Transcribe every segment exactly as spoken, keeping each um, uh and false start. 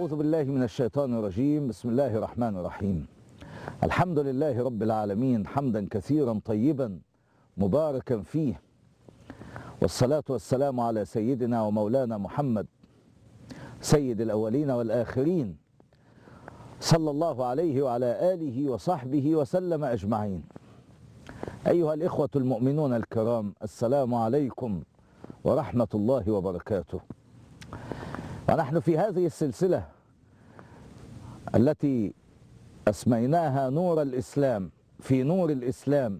أعوذ بالله من الشيطان الرجيم. بسم الله الرحمن الرحيم. الحمد لله رب العالمين حمدا كثيرا طيبا مباركا فيه، والصلاة والسلام على سيدنا ومولانا محمد سيد الأولين والآخرين، صلى الله عليه وعلى آله وصحبه وسلم أجمعين. أيها الإخوة المؤمنون الكرام، السلام عليكم ورحمة الله وبركاته. ونحن في هذه السلسلة التي أسميناها نور الإسلام في نور الإسلام،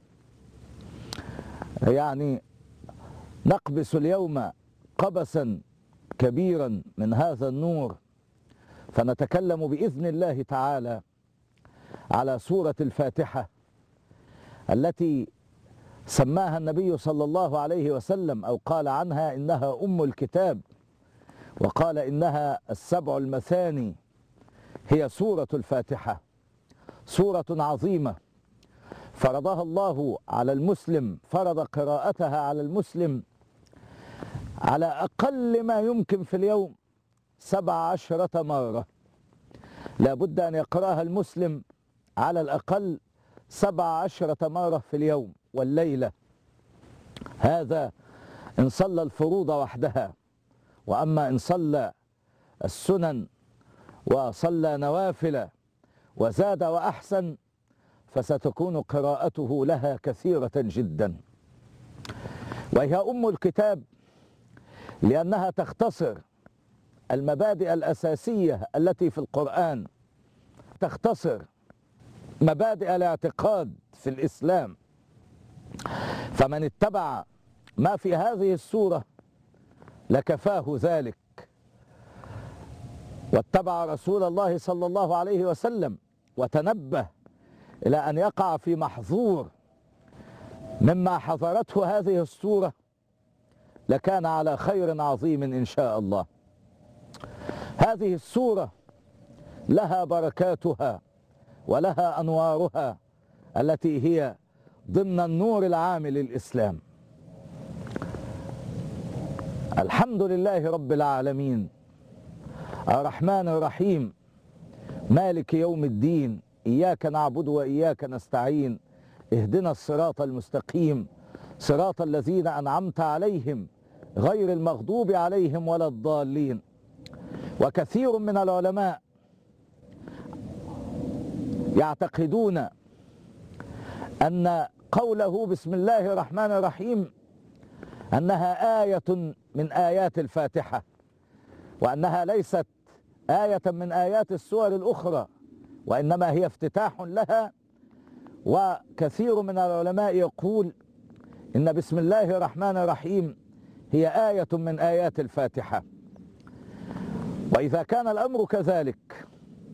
يعني نقبس اليوم قبسا كبيرا من هذا النور، فنتكلم بإذن الله تعالى على سورة الفاتحة التي سماها النبي صلى الله عليه وسلم أو قال عنها إنها أم الكتاب، وقال إنها السبع المثاني. هي سورة الفاتحة، سورة عظيمة فرضها الله على المسلم، فرض قراءتها على المسلم على أقل ما يمكن في اليوم سبع عشرة مرة. لا بد أن يقرأها المسلم على الأقل سبع عشرة مرة في اليوم والليلة، هذا إن صلى الفروض وحدها. وأما إن صلى السنن وصلى نوافل وزاد وأحسن فستكون قراءته لها كثيرة جدا. وهي أم الكتاب لأنها تختصر المبادئ الأساسية التي في القرآن، تختصر مبادئ الاعتقاد في الإسلام. فمن اتبع ما في هذه السورة لكفاه ذلك، واتبع رسول الله صلى الله عليه وسلم وتنبه إلى أن يقع في محظور مما حضرته هذه السورة لكان على خير عظيم إن شاء الله. هذه السورة لها بركاتها ولها أنوارها التي هي ضمن النور العام للإسلام. الحمد لله رب العالمين الرحمن الرحيم مالك يوم الدين، إياك نعبد وإياك نستعين، اهدنا الصراط المستقيم صراط الذين أنعمت عليهم غير المغضوب عليهم ولا الضالين. وكثير من العلماء يعتقدون أن قوله بسم الله الرحمن الرحيم أنها آية من آيات الفاتحة، وأنها ليست آية من آيات السور الأخرى، وإنما هي افتتاح لها. وكثير من العلماء يقول إن بسم الله الرحمن الرحيم هي آية من آيات الفاتحة. وإذا كان الأمر كذلك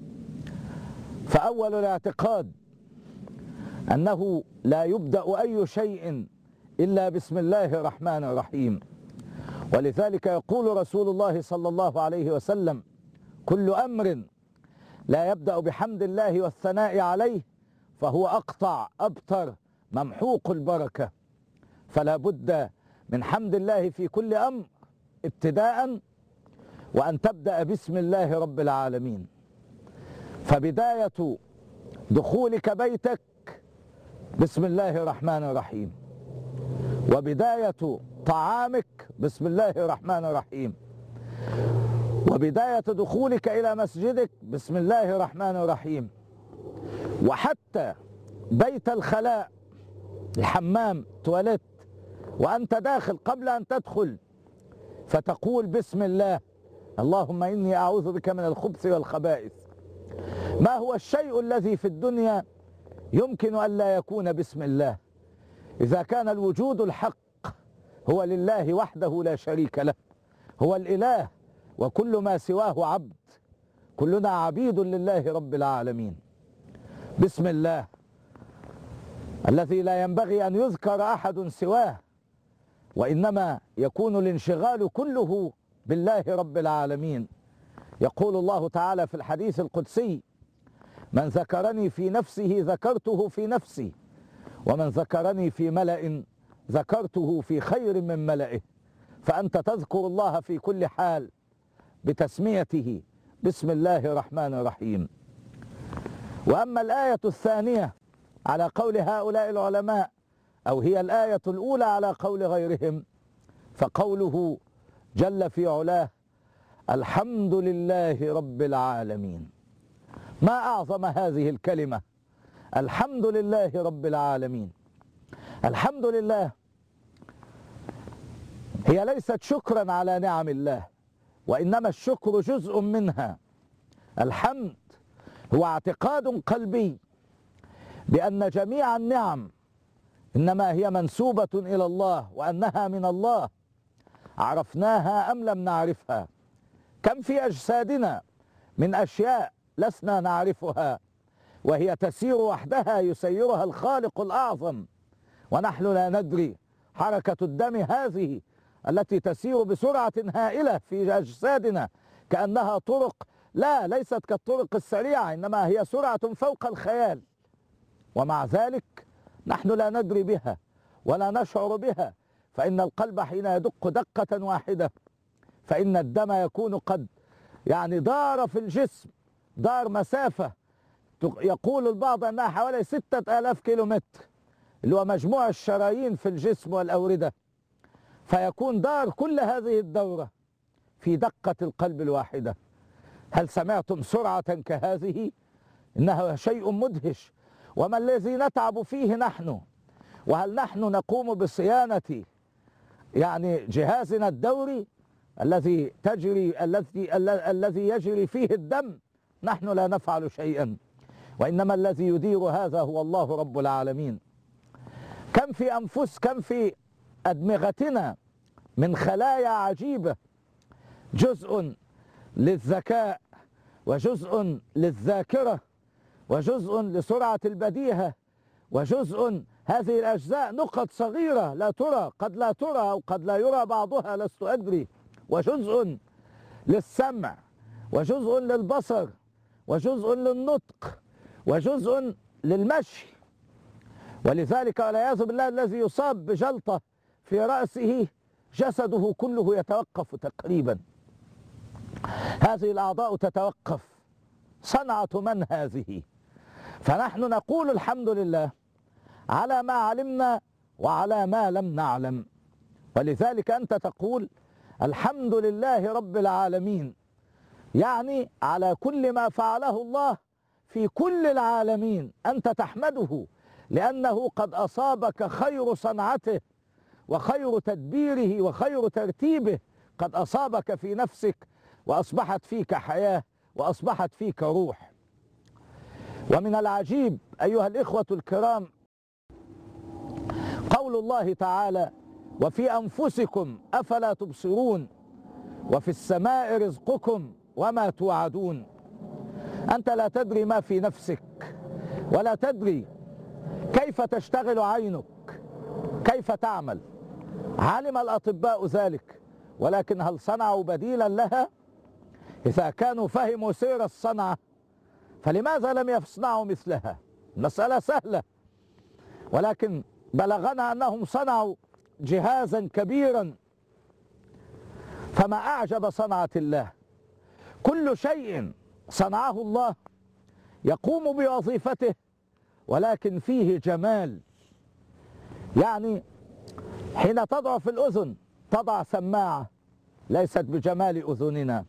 فأول الاعتقاد أنه لا يبدأ أي شيء إلا بسم الله الرحمن الرحيم. ولذلك يقول رسول الله صلى الله عليه وسلم: كل أمر لا يبدأ بحمد الله والثناء عليه فهو أقطع أبتر ممحوق البركة. فلا بد من حمد الله في كل أمر ابتداء، وأن تبدأ بسم الله رب العالمين. فبداية دخولك بيتك بسم الله الرحمن الرحيم، وبداية طعامك بسم الله الرحمن الرحيم، وبداية دخولك إلى مسجدك بسم الله الرحمن الرحيم، وحتى بيت الخلاء الحمام تواليت وأنت داخل قبل أن تدخل فتقول بسم الله اللهم إني أعوذ بك من الخبث والخبائث. ما هو الشيء الذي في الدنيا يمكن أن لا يكون بسم الله؟ إذا كان الوجود الحق هو لله وحده لا شريك له، هو الإله وكل ما سواه عبد، كلنا عبيد لله رب العالمين. بسم الله الذي لا ينبغي أن يذكر أحد سواه، وإنما يكون الانشغال كله بالله رب العالمين. يقول الله تعالى في الحديث القدسي: من ذكرني في نفسه ذكرته في نفسي، ومن ذكرني في ملأ ذكرته في خير من ملئه. فأنت تذكر الله في كل حال بتسميته بسم الله الرحمن الرحيم. وأما الآية الثانية على قول هؤلاء العلماء، أو هي الآية الأولى على قول غيرهم، فقوله جل في علاه: الحمد لله رب العالمين. ما أعظم هذه الكلمة، الحمد لله رب العالمين. الحمد لله هي ليست شكرا على نعم الله، وإنما الشكر جزء منها. الحمد هو اعتقاد قلبي بأن جميع النعم إنما هي منسوبة إلى الله، وأنها من الله، عرفناها أم لم نعرفها. كم في أجسادنا من أشياء لسنا نعرفها، وهي تسير وحدها يسيرها الخالق الأعظم، ونحن لا ندري. حركة الدم هذه التي تسير بسرعة هائلة في أجسادنا كأنها طرق، لا، ليست كالطرق السريعة، إنما هي سرعة فوق الخيال، ومع ذلك نحن لا ندري بها ولا نشعر بها. فإن القلب حين يدق دقة واحدة فإن الدم يكون قد يعني دار في الجسم، دار مسافة يقول البعض أنها حوالي ستة آلاف كيلو متر، اللي هو مجموع الشرايين في الجسم والأوردة، فيكون دار كل هذه الدورة في دقة القلب الواحدة. هل سمعتم سرعة كهذه؟ إنها شيء مدهش. وما الذي نتعب فيه نحن؟ وهل نحن نقوم بصيانة يعني جهازنا الدوري الذي تجري الذي الذي يجري فيه الدم؟ نحن لا نفعل شيئا، وإنما الذي يدير هذا هو الله رب العالمين. كم في أنفس كم في أدمغتنا من خلايا عجيبة، جزء للذكاء، وجزء للذاكرة، وجزء لسرعة البديهة، وجزء هذه الأجزاء نقط صغيرة لا ترى، قد لا ترى أو قد لا يرى بعضها، لست أدري، وجزء للسمع، وجزء للبصر، وجزء للنطق، وجزء للمشي. ولذلك والعياذ بالله الذي يصاب بجلطة في رأسه جسده كله يتوقف تقريبا. هذه الأعضاء تتوقف. صنعة من هذه؟ فنحن نقول الحمد لله على ما علمنا وعلى ما لم نعلم. ولذلك أنت تقول الحمد لله رب العالمين، يعني على كل ما فعله الله في كل العالمين أنت تحمده، لأنه قد أصابك خير صنعته وخير تدبيره وخير ترتيبه، قد أصابك في نفسك وأصبحت فيك حياة وأصبحت فيك روح. ومن العجيب أيها الإخوة الكرام قول الله تعالى: وفي أنفسكم أفلا تبصرون وفي السماء رزقكم وما توعدون. أنت لا تدري ما في نفسك، ولا تدري كيف تشتغل عينك، كيف تعمل. علم الأطباء ذلك، ولكن هل صنعوا بديلا لها؟ إذا كانوا فهموا سير الصنعة فلماذا لم يصنعوا مثلها؟ مسألة سهلة، ولكن بلغنا أنهم صنعوا جهازا كبيرا. فما أعجب صنعة الله، كل شيء صنعه الله يقوم بوظيفته، ولكن فيه جمال. يعني حين تضع في الأذن تضع سماعة ليست بجمال أذننا.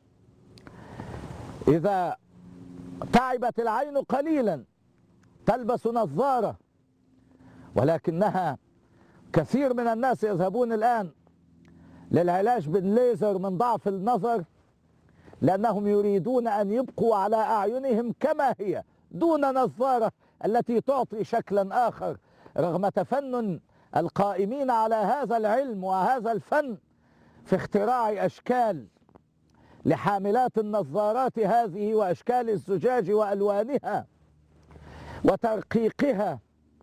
إذا تعبت العين قليلا تلبس نظارة، ولكنها كثير من الناس يذهبون الآن للعلاج بالليزر من ضعف النظر، لأنهم يريدون أن يبقوا على أعينهم كما هي دون نظارة التي تعطي شكلا آخر، رغم تفنن القائمين على هذا العلم وهذا الفن في اختراع أشكال لحاملات النظارات هذه وأشكال الزجاج وألوانها وترقيقها.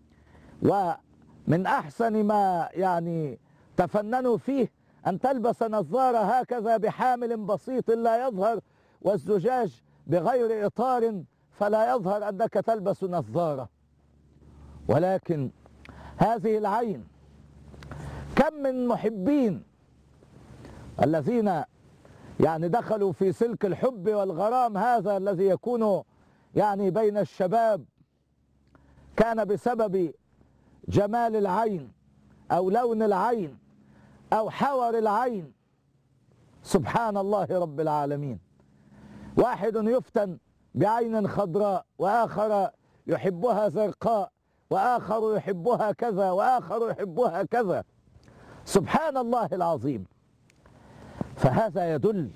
ومن أحسن ما يعني تفننوا فيه أن تلبس نظارة هكذا بحامل بسيط لا يظهر، والزجاج بغير إطار فلا يظهر أنك تلبس نظارة. ولكن هذه العين كم من محبين الذين يعني دخلوا في سلك الحب والغرام هذا الذي يكون يعني بين الشباب، كان بسبب جمال العين أو لون العين أو حور العين. سبحان الله رب العالمين. واحد يفتن بعين خضراء، وآخر يحبها زرقاء، وآخر يحبها كذا، وآخر يحبها كذا. سبحان الله العظيم. فهذا يدل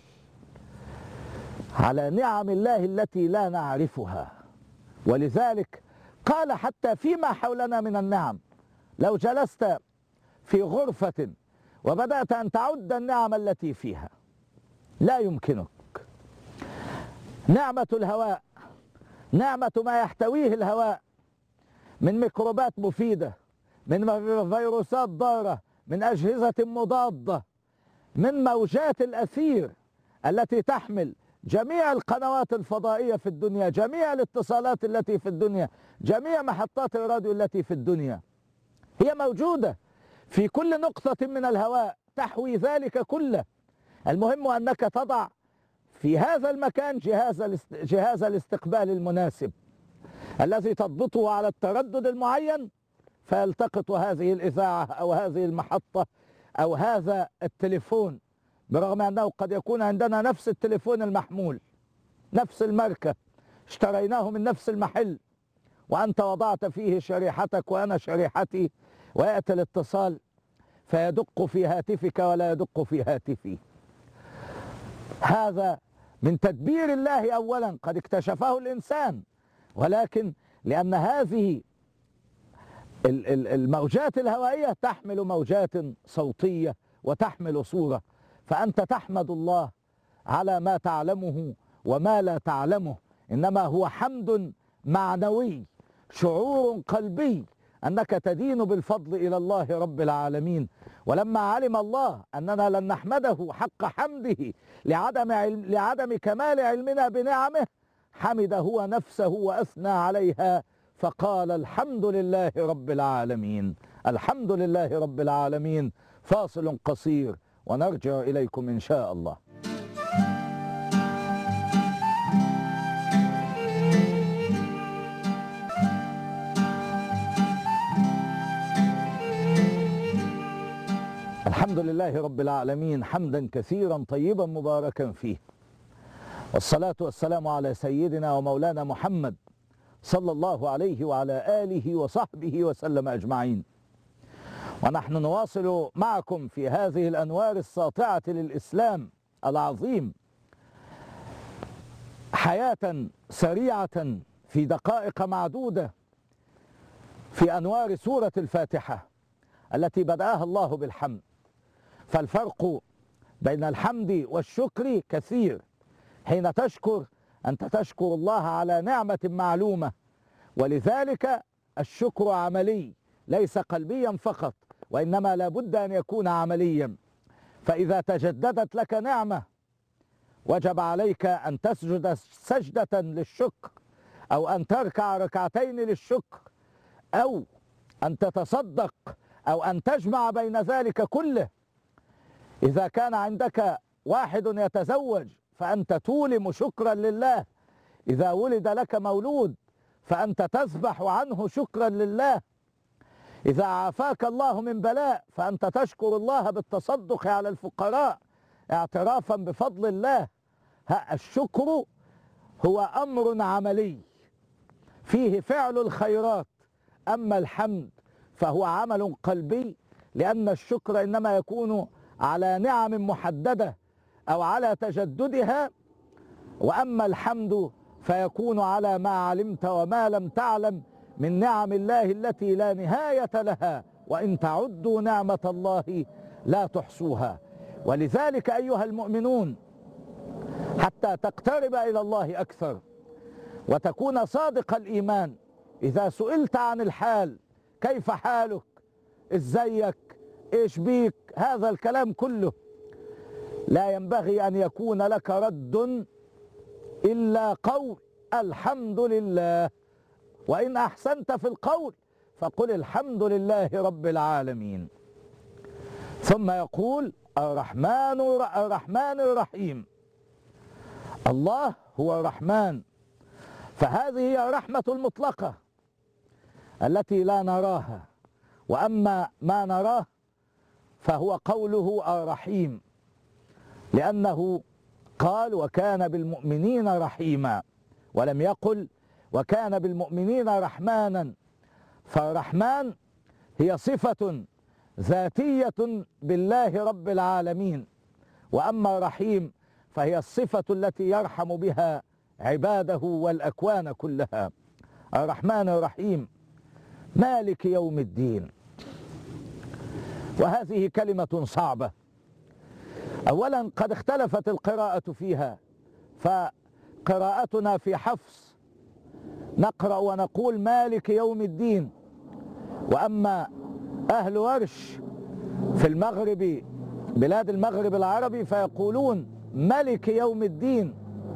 على نعم الله التي لا نعرفها. ولذلك قال حتى فيما حولنا من النعم، لو جلست في غرفة وبدأت أن تعد النعم التي فيها لا يمكنك. نعمة الهواء، نعمة ما يحتويه الهواء من ميكروبات مفيدة، من فيروسات ضارة، من أجهزة مضادة، من موجات الأثير التي تحمل جميع القنوات الفضائية في الدنيا، جميع الاتصالات التي في الدنيا، جميع محطات الراديو التي في الدنيا، هي موجودة في كل نقطة من الهواء، تحوي ذلك كله. المهم أنك تضع في هذا المكان جهاز جهاز الاستقبال المناسب الذي تضبطه على التردد المعين، فيلتقط هذه الإذاعة أو هذه المحطة أو هذا التليفون، برغم أنه قد يكون عندنا نفس التليفون المحمول، نفس الماركة، اشتريناه من نفس المحل، وأنت وضعت فيه شريحتك وأنا شريحتي، ويأتي الاتصال فيدق في هاتفك ولا يدق في هاتفي. هذا من تدبير الله أولا قد اكتشفه الإنسان، ولكن لأن هذه الموجات الهوائية تحمل موجات صوتية وتحمل صورة، فأنت تحمد الله على ما تعلمه وما لا تعلمه، إنما هو حمد معنوي، شعور قلبي أنك تدين بالفضل إلى الله رب العالمين. ولما علم الله أننا لن نحمده حق حمده لعدم, علم لعدم كمال علمنا بنعمه، حمد هو نفسه وأثنى عليها فقال الحمد لله رب العالمين. الحمد لله رب العالمين. فاصل قصير ونرجع إليكم إن شاء الله. الحمد لله رب العالمين حمدا كثيرا طيبا مباركا فيه، والصلاة والسلام على سيدنا ومولانا محمد صلى الله عليه وعلى آله وصحبه وسلم أجمعين. ونحن نواصل معكم في هذه الأنوار الساطعة للإسلام العظيم حياة سريعة في دقائق معدودة في أنوار سورة الفاتحة التي بدأها الله بالحمد. فالفرق بين الحمد والشكر كثير. حين تشكر أنت تشكر الله على نعمة معلومة، ولذلك الشكر عملي ليس قلبيا فقط، وإنما لابد أن يكون عمليا. فإذا تجددت لك نعمة وجب عليك أن تسجد سجدة للشكر، أو أن تركع ركعتين للشكر، أو أن تتصدق، أو أن تجمع بين ذلك كله. إذا كان عندك واحد يتزوج فأنت تولم شكرا لله. إذا ولد لك مولود فأنت تذبح عنه شكرا لله. إذا عافاك الله من بلاء فأنت تشكر الله بالتصدق على الفقراء اعترافا بفضل الله. الشكر هو أمر عملي فيه فعل الخيرات، أما الحمد فهو عمل قلبي، لأن الشكر إنما يكون على نعم محددة أو على تجددها، وأما الحمد فيكون على ما علمت وما لم تعلم من نعم الله التي لا نهاية لها، وإن تعدوا نعمة الله لا تحصوها. ولذلك أيها المؤمنون، حتى تقترب إلى الله أكثر وتكون صادق الإيمان، إذا سئلت عن الحال، كيف حالك، إزيك، إيش بيك، هذا الكلام كله لا ينبغي أن يكون لك رد إلا قول الحمد لله. وإن أحسنت في القول فقل الحمد لله رب العالمين. ثم يقول الرحمن الرحمن الرحيم. الله هو الرحمن، فهذه هي الرحمة المطلقة التي لا نراها. وأما ما نراه فهو قوله الرحيم، لأنه قال وكان بالمؤمنين رحيما، ولم يقل وكان بالمؤمنين رحمانا. فالرحمن هي صفة ذاتية بالله رب العالمين، وأما الرحيم فهي الصفة التي يرحم بها عباده والأكوان كلها. الرحمن الرحيم مالك يوم الدين، وهذه كلمة صعبة. أولا قد اختلفت القراءة فيها، فقراءتنا في حفص نقرأ ونقول مالك يوم الدين، وأما أهل ورش في المغرب بلاد المغرب العربي فيقولون ملك يوم الدين.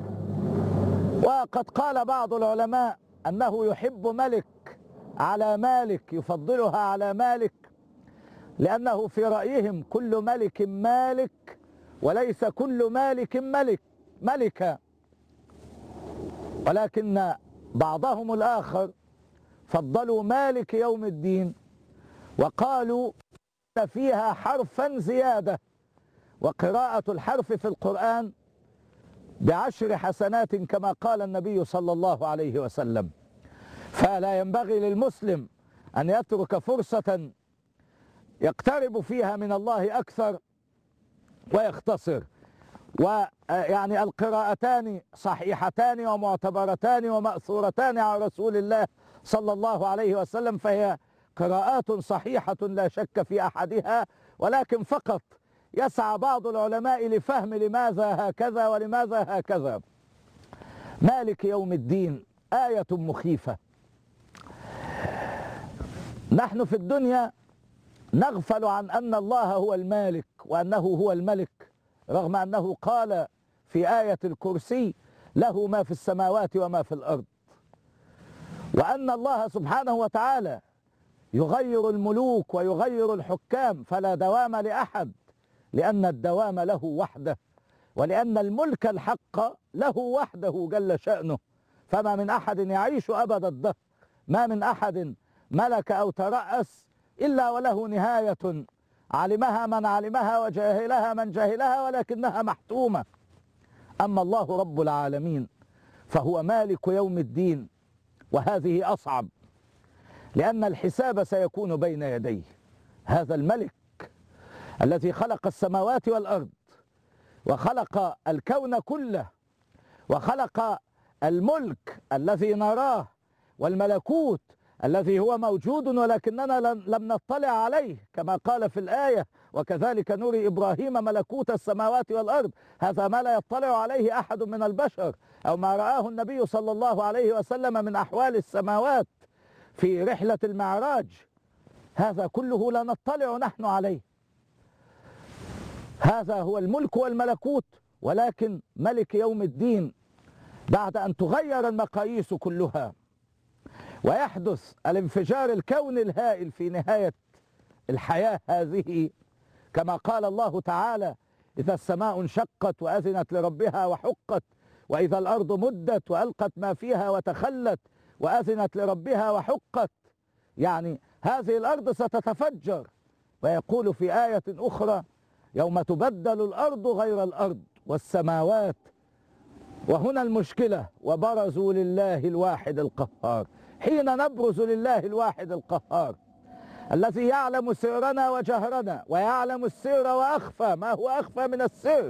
وقد قال بعض العلماء أنه يحب ملك على مالك، يفضلها على مالك، لأنه في رأيهم كل ملك مالك وليس كل مالك ملك ملكا، ولكن بعضهم الآخر فضلوا مالك يوم الدين وقالوا إن فيها حرفا زيادة، وقراءة الحرف في القرآن بعشر حسنات كما قال النبي صلى الله عليه وسلم. فلا ينبغي للمسلم أن يترك فرصة يقترب فيها من الله أكثر ويختصر. ويعني القراءتان صحيحتان ومعتبرتان ومأثورتان عن رسول الله صلى الله عليه وسلم، فهي قراءات صحيحة لا شك في أحدها، ولكن فقط يسعى بعض العلماء لفهم لماذا هكذا ولماذا هكذا. مالك يوم الدين آية مخيفة. نحن في الدنيا نغفل عن أن الله هو المالك وأنه هو الملك، رغم أنه قال في آية الكرسي له ما في السماوات وما في الأرض، وأن الله سبحانه وتعالى يغير الملوك ويغير الحكام، فلا دوام لأحد، لأن الدوام له وحده، ولأن الملك الحق له وحده جل شأنه، فما من أحد يعيش أبد الدهر، ما من أحد ملك أو ترأس إلا وله نهاية علمها من علمها وجاهلها من جاهلها، ولكنها محتومة. أما الله رب العالمين فهو مالك يوم الدين، وهذه أصعب، لأن الحساب سيكون بين يديه. هذا الملك الذي خلق السماوات والأرض وخلق الكون كله وخلق الملك الذي نراه والملكوت الذي هو موجود ولكننا لم نطلع عليه، كما قال في الآية وكذلك نري إبراهيم ملكوت السماوات والأرض. هذا ما لا يطلع عليه أحد من البشر، أو ما رآه النبي صلى الله عليه وسلم من أحوال السماوات في رحلة المعراج، هذا كله لا نطلع نحن عليه. هذا هو الملك والملكوت، ولكن ملك يوم الدين بعد أن تغير المقاييس كلها ويحدث الانفجار الكوني الهائل في نهاية الحياة هذه، كما قال الله تعالى إذا السماء انشقت وأذنت لربها وحقت، وإذا الأرض مدت وألقت ما فيها وتخلت وأذنت لربها وحقت، يعني هذه الأرض ستتفجر. ويقول في آية أخرى يوم تبدل الأرض غير الأرض والسماوات. وهنا المشكلة، وبرزوا لله الواحد القهار. حين نبرز لله الواحد القهار الذي يعلم سرنا وجهرنا ويعلم السر وأخفى ما هو أخفى من السر،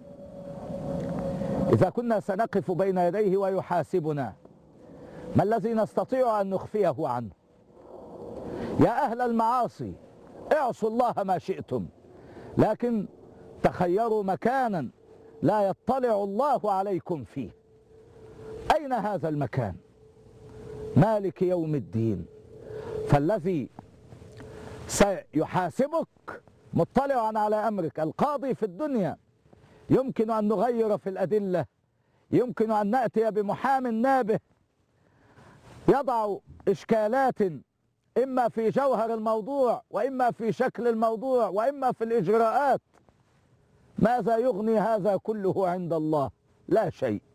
إذا كنا سنقف بين يديه ويحاسبنا، ما الذي نستطيع أن نخفيه عنه؟ يا أهل المعاصي اعصوا الله ما شئتم، لكن تخيروا مكانا لا يطلع الله عليكم فيه. أين هذا المكان؟ مالك يوم الدين، فالذي سيحاسبك مطلعا على أمرك. القاضي في الدنيا يمكن أن نغير في الأدلة، يمكن أن نأتي بمحام نابه يضع إشكالات إما في جوهر الموضوع وإما في شكل الموضوع وإما في الإجراءات. ماذا يغني هذا كله عند الله؟ لا شيء.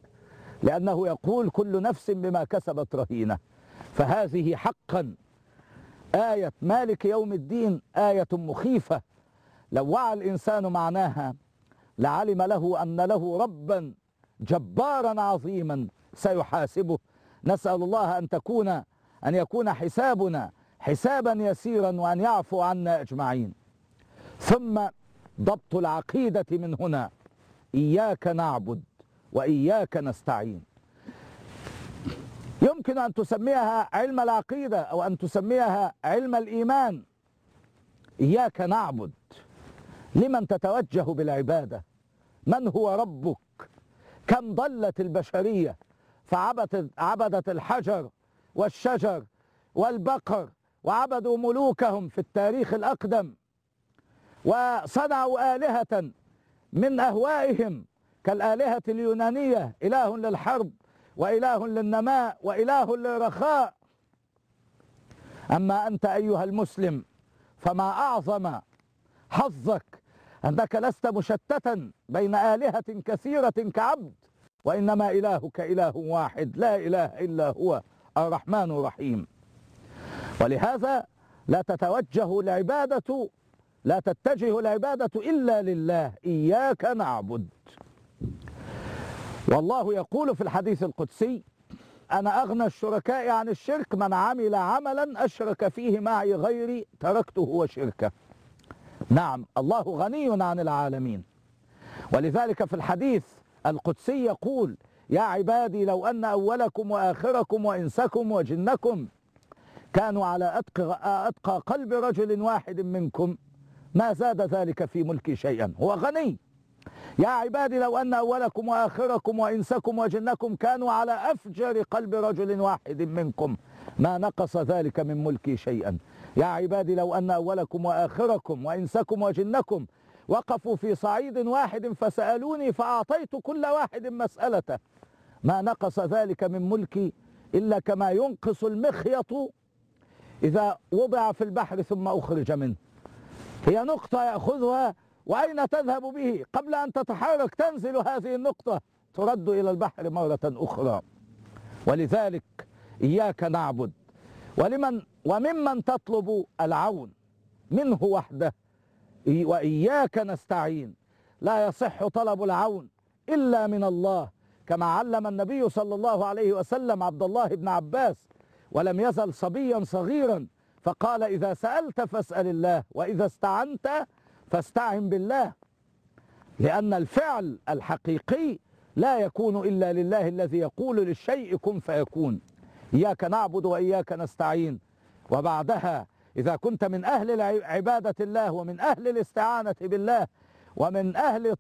لأنه يقول كل نفس بما كسبت رهينة. فهذه حقا آية مالك يوم الدين آية مخيفة، لو وعى الإنسان معناها لعلم له أن له ربا جبارا عظيما سيحاسبه. نسأل الله أن تكون أن يكون حسابنا حسابا يسيرا وأن يعفو عنا أجمعين. ثم ضبط العقيدة من هنا: إياك نعبد وإياك نستعين. يمكن أن تسميها علم العقيدة أو أن تسميها علم الإيمان. إياك نعبد، لمن تتوجه بالعبادة؟ من هو ربك؟ كم ضلت البشرية فعبدت عبدت الحجر والشجر والبقر، وعبدوا ملوكهم في التاريخ الأقدم، وصنعوا آلهة من أهوائهم كالآلهة اليونانية، إله للحرب وإله للنماء وإله للرخاء. أما أنت أيها المسلم فما أعظم حظك أنك لست مشتتا بين آلهة كثيرة كعبد، وإنما إلهك إله واحد لا إله إلا هو الرحمن الرحيم. ولهذا لا تتوجه العبادة لا تتجه العبادة إلا لله، إياك نعبد. والله يقول في الحديث القدسي: أنا أغنى الشركاء عن الشرك، من عمل عملا أشرك فيه معي غيري تركته وشركه. نعم، الله غني عن العالمين، ولذلك في الحديث القدسي يقول: يا عبادي لو أن أولكم وآخركم وإنسكم وجنكم كانوا على أتقى, أتقى قلب رجل واحد منكم ما زاد ذلك في ملكي شيئا. هو غني. يا عبادي لو أن أولكم وآخركم وإنسكم وجنكم كانوا على أفجر قلب رجل واحد منكم ما نقص ذلك من ملكي شيئا. يا عبادي لو أن أولكم وآخركم وإنسكم وجنكم وقفوا في صعيد واحد فسألوني فأعطيت كل واحد مسألته ما نقص ذلك من ملكي إلا كما ينقص المخيط إذا وضع في البحر ثم أخرج منه. هي نقطة يأخذها، وأين تذهب به؟ قبل أن تتحرك تنزل هذه النقطة ترد إلى البحر مرة أخرى. ولذلك إياك نعبد، ولمن وممن تطلب العون منه وحده، وإياك نستعين. لا يصح طلب العون إلا من الله، كما علم النبي صلى الله عليه وسلم عبد الله بن عباس ولم يزل صبيا صغيرا فقال: إذا سألت فاسأل الله، وإذا استعنت فاستعن بالله. لأن الفعل الحقيقي لا يكون إلا لله الذي يقول للشيء كن فيكون. إياك نعبد وإياك نستعين. وبعدها إذا كنت من أهل عبادة الله ومن أهل الاستعانة بالله ومن أهل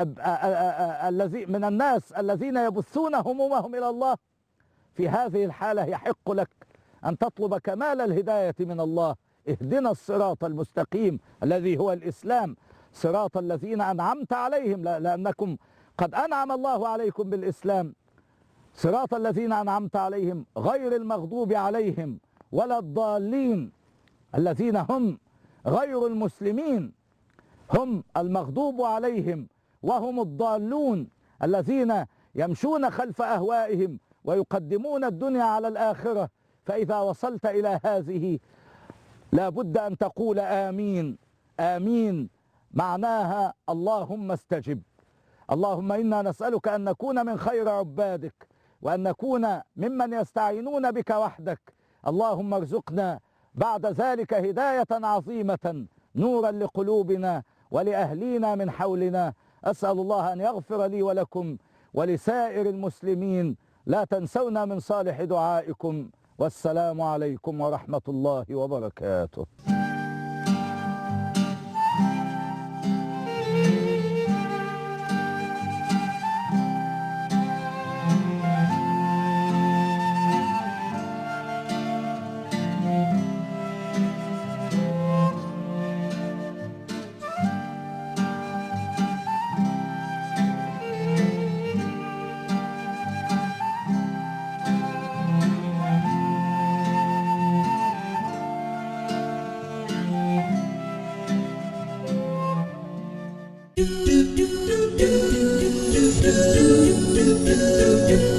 الذي من الناس الذين يبثون همومهم إلى الله، في هذه الحالة يحق لك أن تطلب كمال الهداية من الله. اهدنا الصراط المستقيم الذي هو الإسلام، صراط الذين أنعمت عليهم، لأنكم قد أنعم الله عليكم بالإسلام، صراط الذين أنعمت عليهم غير المغضوب عليهم ولا الضالين، الذين هم غير المسلمين هم المغضوب عليهم، وهم الضالون الذين يمشون خلف أهوائهم ويقدمون الدنيا على الآخرة. فإذا وصلت إلى هذه لا بد أن تقول آمين. آمين معناها اللهم استجب. اللهم إنا نسألك أن نكون من خير عبادك، وأن نكون ممن يستعينون بك وحدك. اللهم ارزقنا بعد ذلك هداية عظيمة نورا لقلوبنا ولأهلينا من حولنا. أسأل الله أن يغفر لي ولكم ولسائر المسلمين. لا تنسونا من صالح دعائكم، والسلام عليكم ورحمة الله وبركاته. do do do do do do do do do